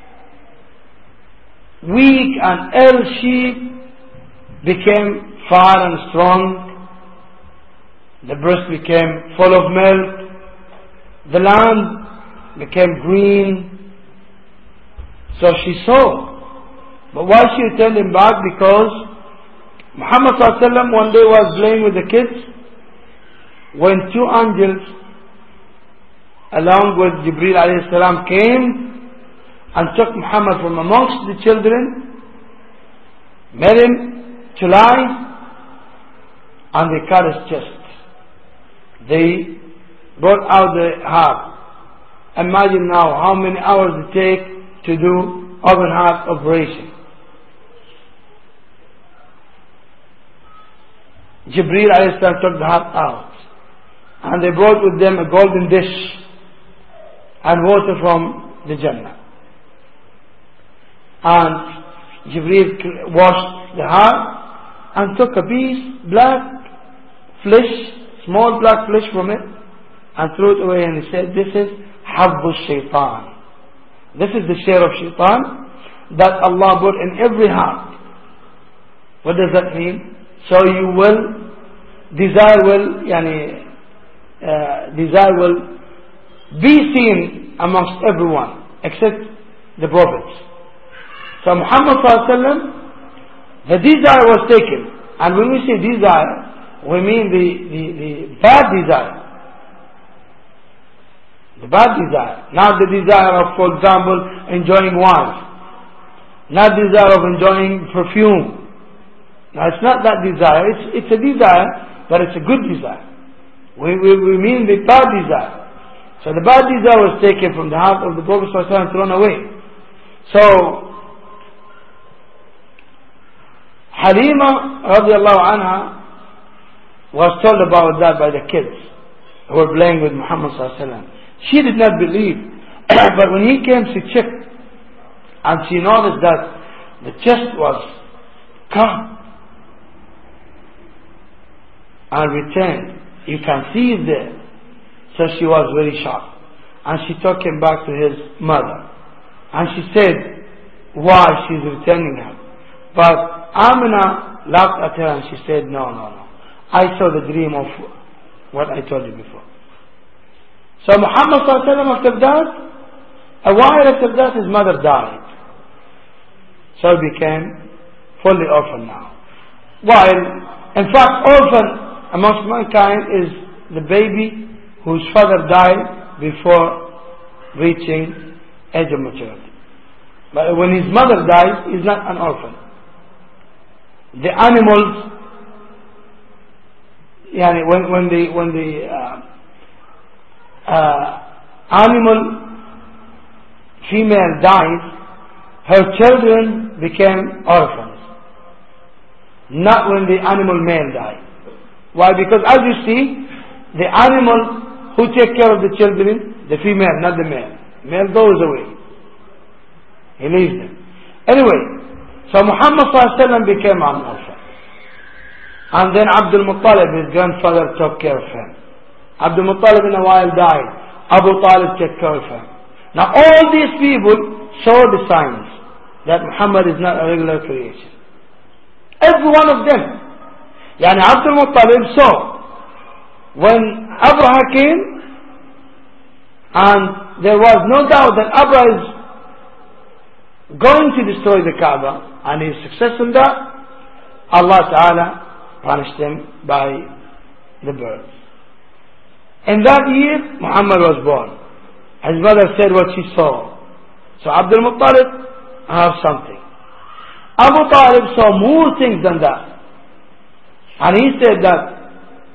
weak and ill sheep, became fat and strong. The breast became full of milk. The land became green. So she saw. But why she returned him back? Because Muhammad sallallahu alaihi wasallam one day was playing with the kids when two angels along with Jibreel alayhi salam came and took Muhammad from amongst the children, made him to lie, and they cut his chest. They brought out the heart. Imagine now how many hours it take to do open heart operation. Jibreel alayhi salam took the heart out, and they brought with them a golden dish and water from the Jannah. And Jibreel washed the heart and took a piece, black flesh, small black flesh from it, and threw it away, and he said, this is Habbu Shaitan. This is the share of Shaitan that Allah put in every heart. What does that mean? So you will, desire will, yani, uh, desire will be seen amongst everyone except the prophets. So Muhammad sallallahu alaihi wasallam, the desire was taken. And when we say desire, we mean the, the, the bad desire. The bad desire. Not the desire of, for example, enjoying wine. Not desire of enjoying perfume. Now it's not that desire. It's, it's a desire, but it's a good desire. We, we, we mean the bad desire. So the bad desire was taken from the heart of the Prophet ﷺ and thrown away. So Halima radiallahu anha was told about that by the kids who were playing with Muhammad sallallahu alaihi wasallam. She did not believe, but when he came, she checked, and she noticed that the chest was cut and returned. You can see it there. So she was very shocked, and she took him back to his mother, and she said why she's returning him. But Amina laughed at her and she said, no, no, no. I saw the dream of what I told you before. So Muhammad sallallahu alaihi wasallam, after that, a while after that, his mother died. So he became fully orphan now. While, in fact, orphan amongst mankind is the baby whose father died before reaching age of maturity. But when his mother dies, he's not an orphan. the animals, yani when, when the, when the uh, uh, animal female dies, her children became orphans. Not when the animal male died. Why? Because as you see, the animal who take care of the children, the female, not the male. Male goes away. He leaves them. Anyway, so Muhammad sallallahu alaihi wasallam became an orphan. And then Abdul Muttalib, his grandfather, took care of him. Abdul Muttalib in a while died. Abu Talib took care of him. Now all these people saw the signs that Muhammad is not a regular creation. Every one of them. Yani Abdul Muttalib saw when Abraha came, and there was no doubt that Abraha is going to destroy the Kaaba, and he is successful in that, Allah Ta'ala punished him by the birds. In that year, Muhammad was born. His mother said what she saw. So Abdul Muttalib have something. Abu Talib saw more things than that. And he said that,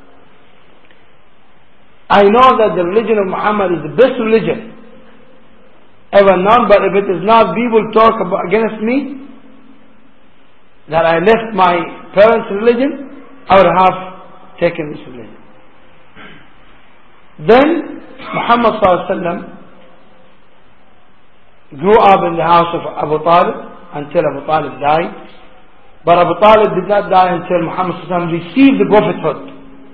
I know that the religion of Muhammad is the best religion ever known, but if it is not, people talk about, against me, that I left my parents' religion, I would have taken this religion. Then Muhammad sallallahu alaihi wasallam grew up in the house of Abu Talib until Abu Talib died. But Abu Talib did not die until Muhammad sallallahu alaihi wasallam received the prophethood.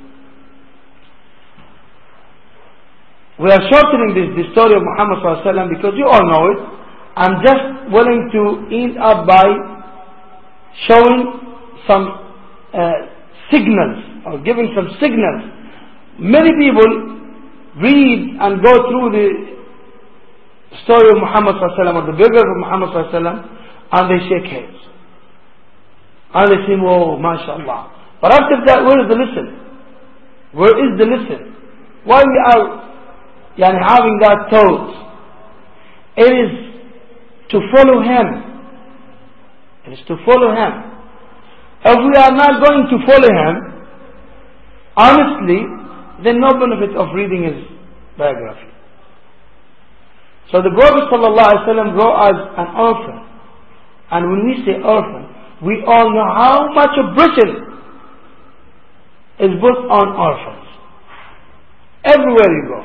We are shortening this, the story of Muhammad sallallahu alaihi wasallam because you all know it. I'm just willing to end up by showing some uh, signals or giving some signals. Many people read and go through the story of Muhammad sallallahu alaihi wasallam or the biography of Muhammad sallallahu alaihi wasallam and they shake heads. And they say, oh, mashallah. But after that, where is the lesson? Where is the lesson? Why we are yani, having that thought? It is to follow him. It is to follow him. If we are not going to follow him, honestly, then no benefit of reading his biography. So the Prophet ﷺ grew as an orphan. And when we say orphan, we all know how much oppression is put on orphans. Everywhere you go.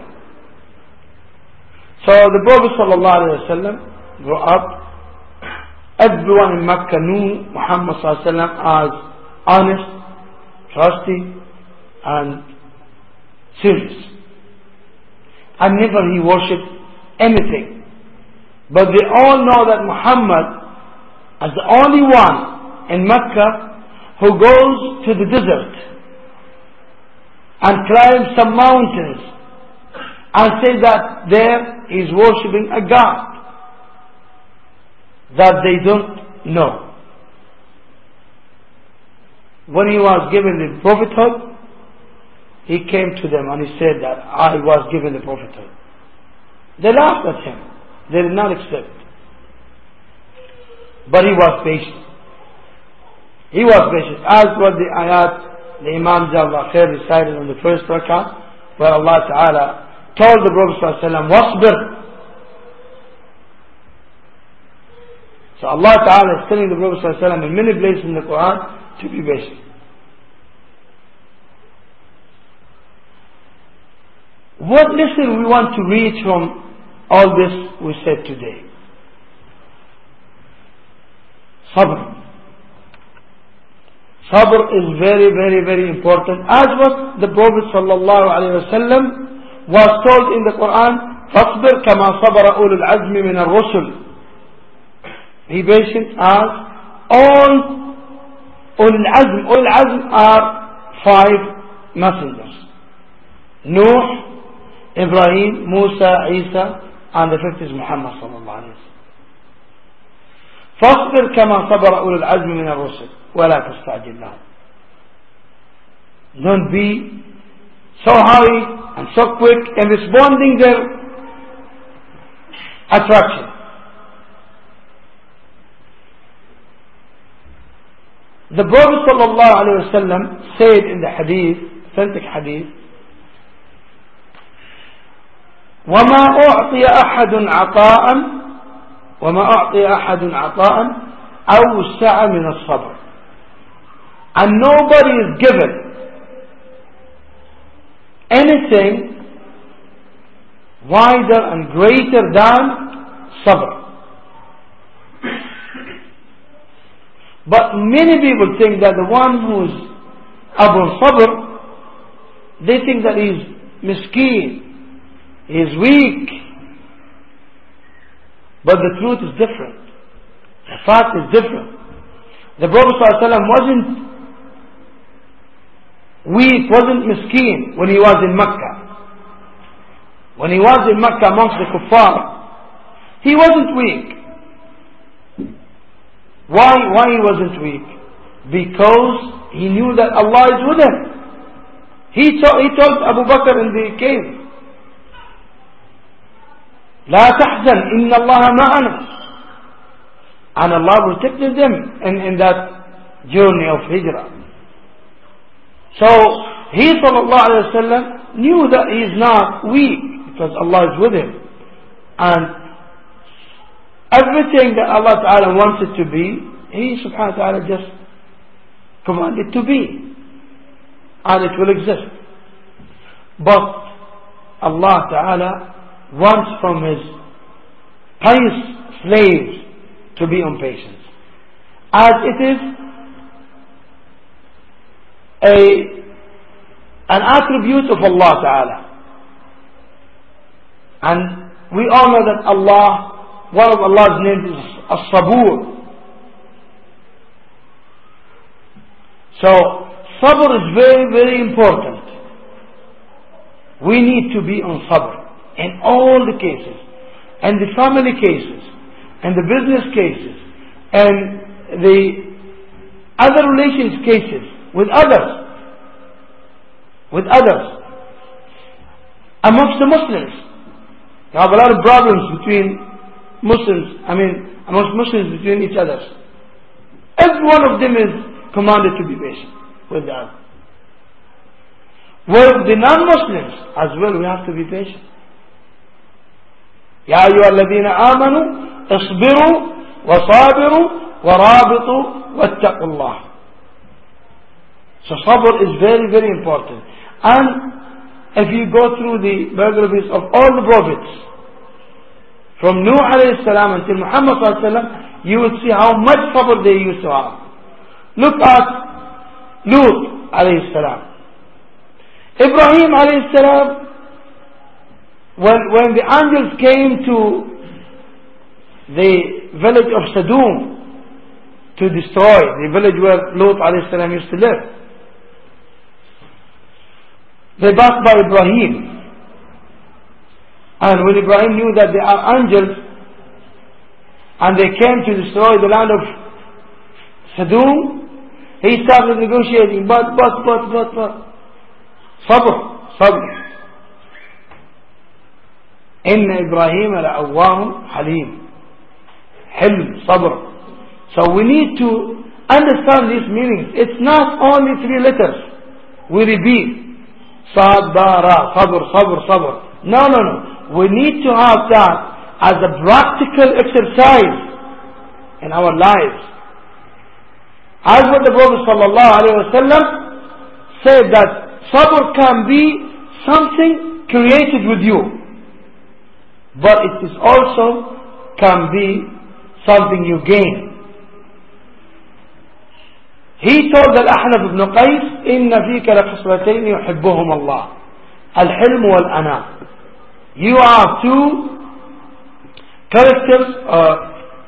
So the Prophet ﷺ grew up. Everyone in Mecca knew Muhammad ﷺ as honest, trusty, and serious. And never he worshipped anything. But they all know that Muhammad is the only one in Mecca who goes to the desert and climbs some mountains and says that there he is worshipping a God that they don't know. When he was given the prophethood, he came to them and he said that I was given the prophethood. They laughed at him. They did not accept. But he was patient. He was patient. As what the ayat, the Imam Jalla Khair recited in the first rakah, where Allah Ta'ala told the Prophet ﷺ, "Wasbir." So Allah Ta'ala is telling the Prophet ﷺ in many places in the Quran to be patient. What lesson we want to reach from all this we said today? Sabr. Sabr is very, very, very important. As what the Prophet sallallahu alaihi wasallam was told in the Quran, فَاصْبِرْ كَمَا صَبَرَ أُولُو الْعَزْمِ مِنَ الرُّسُلِ. Be patient as all Ulul Azm. Ulul Azm are five messengers. Nuh, Ibrahim, Musa, Isa, and the fifth is Muhammad sallallahu alaihi wasallam. فاصبر كما صبر أولو العزم من الرسل ولا تستعجل لهم. Don't be so hurry and so quick in responding their attraction. The Prophet sallallahu alaihi wasallam said in the hadith, authentic hadith, وَمَا أُعْطِيَ أَحَدٌ عَطَاءً وَمَا أُعْطِيَ أَحَدٌ عَطَاءً أَوْسَعَ مِنَ الصَّبْرِ. And nobody is given anything wider and greater than sabr. But many people think that the one who's Abu Sabr, they think that he's miskeen, he's weak. But the truth is different. The fact is different. The Prophet ﷺ wasn't weak, wasn't miskeen when he was in Mecca. When he was in Mecca amongst the kuffar, he wasn't weak. Why, why he wasn't weak? Because he knew that Allah is with him. He told, he told Abu Bakr in the cave, لا تحزن إن الله معنا. And Allah protected them in, in that journey of Hijrah. So he sallallahu alayhi wa sallam knew that he is not weak because Allah is with him. And everything that Allah Ta'ala wants it to be, He subhanahu wa ta'ala just commanded to be. And it will exist. But Allah Ta'ala wants from His pious slaves to be on patience. As it is a, an attribute of Allah Ta'ala. And we all know that Allah, one of Allah's names is As-Sabur. So, sabr is very, very important. We need to be on sabr in all the cases, and the family cases, and the business cases, and the other relations cases with others, with others, amongst the Muslims. You have a lot of problems between Muslims, I mean, amongst Muslims between each other. Every one of them is commanded to be patient with the other. With the non-Muslims as well, we have to be patient. يا أيها الذين آمنوا اصبروا وصابروا ورابطوا واتقوا الله. So sabr is very, very important. And if you go through the biographies of all the prophets, from Nuh alayhi salam until Muhammad sallallahu alayhi wa sallam, you will see how much sabr they used to have. Look at Lut alayhi salam. Ibrahim alayhi salam, when, when the angels came to the village of Sodom to destroy the village where Lut alayhi salam used to live, they passed by Ibrahim. And when Ibrahim knew that they are angels and they came to destroy the land of Sodom, he started negotiating, but, but, but, but, but. Sabr, sabr. Inna Ibrahim la'awwahum halim. Hilm, sabr. So we need to understand these meanings. It's not only three letters. We repeat. Sad, ba, ra, sabr, sabr, sabr. No, no, no. We need to have that as a practical exercise in our lives. As what the Prophet sallallahu alaihi wasallam said that sabr can be something created with you, but it is also can be something you gain. He told Al-Ahnaf ibn Qais, إِنَّ فِيكَ لَخِصْلَتَيْنِ يُحِبُّهُمَ اللَّهِ الْحِلْمُ وَالْأَنَاةُ. You have two characters, uh,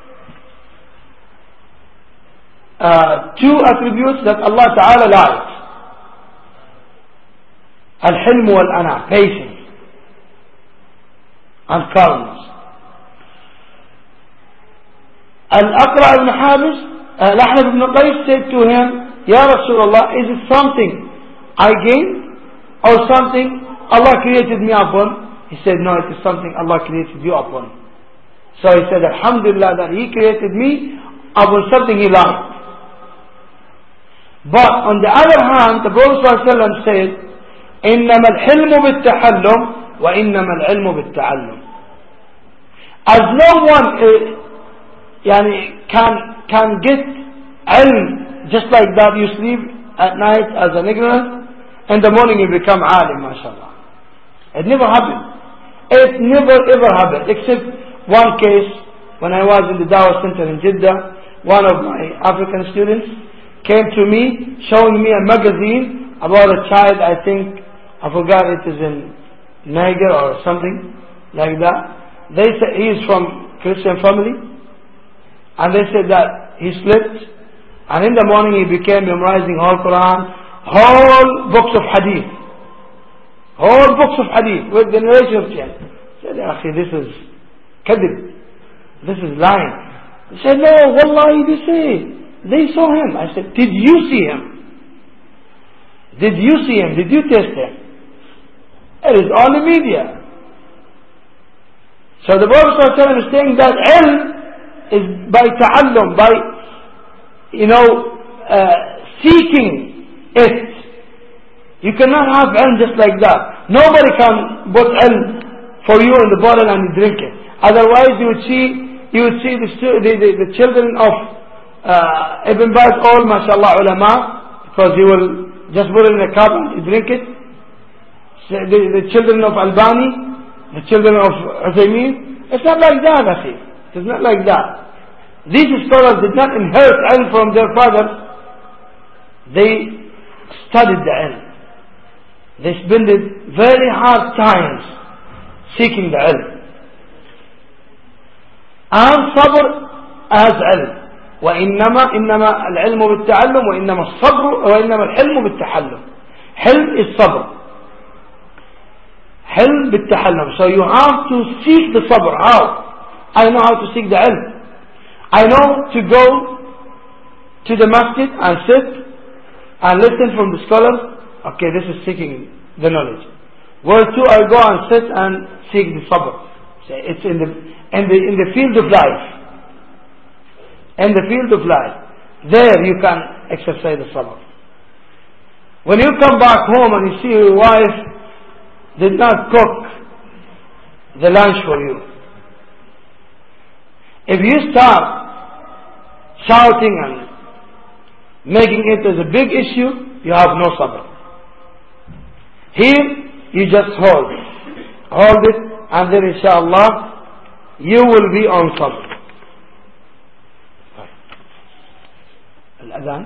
uh, two attributes that Allah Ta'ala likes. Al-Hilm wal-Ana, patience and calmness. Al-Aqra ibn Habis, Al-Ahnaf ibn Qais said to him, Ya Rasulullah, is it something I gain or something Allah created me upon? He said, no, it is something Allah created you upon. So he said, Alhamdulillah that He created me upon something He liked. But on the other hand, the Prophet ﷺ said, إنما الحلم بالتحلم وإنما العلم بالتعلم. As no one uh, يعني, can, can get ilm just like that, you sleep at night as an ignorant, in the morning you become alim, mashallah. It never happened. It never ever happened, except one case when I was in the Dawah Center in Jeddah. One of my African students came to me showing me a magazine about a child, I think, I forgot it is in Niger or something like that. They said he is from Christian family, and they said that he slept, and in the morning he became memorizing whole Quran, whole books of hadith, whole books of hadith with the narration of Jinn. I said, Akhi, this is kadib, this is lying. He said, no, wallahi, they say, they saw him. I said, did you see him? Did you see him? Did you test him? It is only media. So the Prophet ﷺ is saying that ilm is by ta'allum, by, you know, uh, seeking it. You cannot have ilm just like that. Nobody can put ilm for you in the bottle and you drink it. Otherwise you would see, you would see the, the, the, the children of uh, Ibn Baz, all mashallah ulama, because he will just put it in a cup and you drink it. The, the children of Albani, the children of Uthaymeen, it's not like that, akhi. It's not like that. These scholars did not inherit ilm from their fathers. They studied the ilm. They spent very hard times seeking the ilm. And sabr as ilm. وإنما إنما العلم بالتعلم وإنما الصبر وإنما الحلم بالتحلم. حلم is sabr. حلم بالتحلم. So you have to seek the sabr. How? I know how to seek the ilm. I know to go to the masjid and sit and listen from the scholars. Okay, this is seeking the knowledge. Where to I go and sit and seek the sabr. It's in the in the in the field of life. In the field of life, there you can exercise the sabr. When you come back home and you see your wife did not cook the lunch for you, if you start shouting and making it as a big issue, you have no sabr. Here, you just hold it. Hold it, and then inshallah, you will be on sabr. الأذان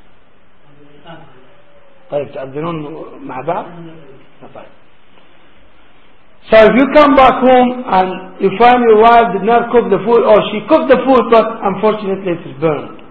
طيب تأذنون مع بعض طيب. So if you come back home and you find your wife did not cook the food, or she cooked the food but unfortunately it is burned,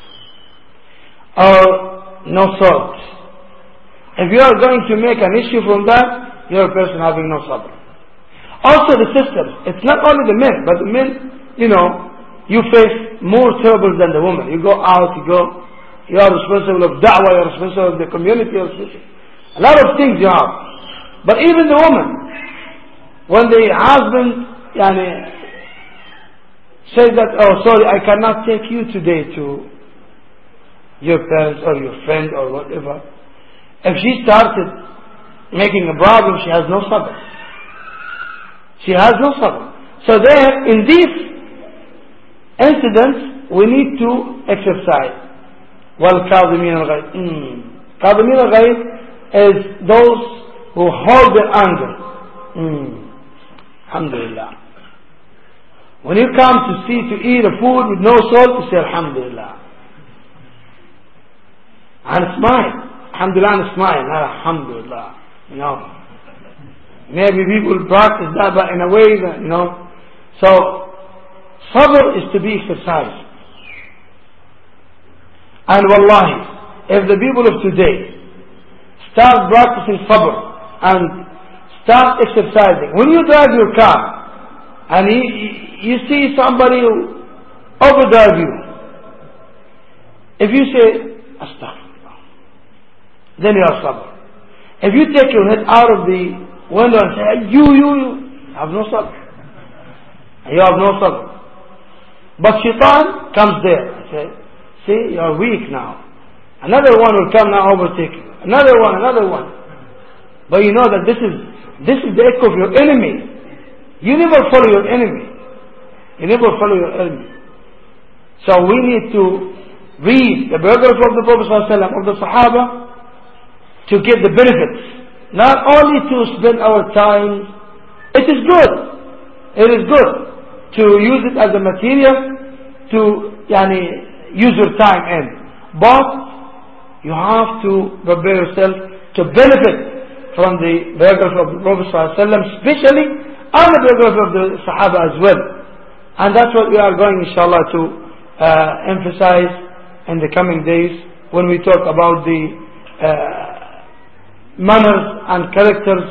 or no salt, if you are going to make an issue from that, you are a person having no sabr. Also the sisters, it's not only the men, but the men, you know, you face more troubles than the woman. You go out, you go, you are responsible of da'wah, you are responsible of the community, you are responsible. A lot of things you have. But even the woman, when the husband yani, says that, oh sorry, I cannot take you today to your parents or your friend or whatever, if she started making a problem, she has no sabr. She has no sabr. So there, in these incidents, we need to exercise. وَالْكَاظِمِينَ الْغَيْظَ. كَاظِمِينَ الْغَيْظ is those who hold their anger. Mm. Alhamdulillah. When you come to see, to eat a food with no salt, you say Alhamdulillah. And smile. Alhamdulillah and smile, not Alhamdulillah. You know. Maybe people practice that, but in a way that, you know. So, sabr is to be exercised. And wallahi, if the people of today start practicing sabr and start exercising, when you drive your car and you, you see somebody who overdrive you, if you say astaghfirullah, then you are sabr. If you take your head out of the window and say you, you, you have no sabr. You have no sabr. But shaitan comes there and says, see, you are weak now. Another one will come now overtake you. Another one, another one. But you know that this is this is the echo of your enemy. You never follow your enemy. You never follow your enemy. So we need to read the biography of the Prophet ﷺ, of the Sahaba, to get the benefits. Not only to spend our time. It is good. It is good to use it as a material to yani, use your time in. But you have to prepare yourself to benefit from the biography of the Prophet ﷺ, especially and the biography of the Sahaba as well. And that's what we are going, inshallah, to uh, emphasize in the coming days when we talk about the uh, manners and characters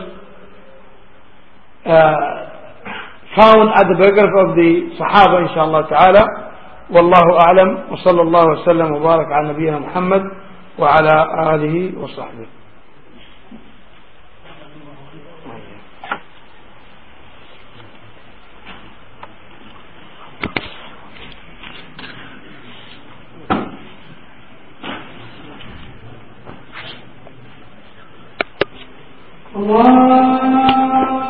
uh, found at the biography of the Sahaba, inshallah ta'ala. Wallahu a'lam, wa sallallahu wa sallam wa barak ala nabiyyina Muhammad wa ala alihi wa sahbihi. Allah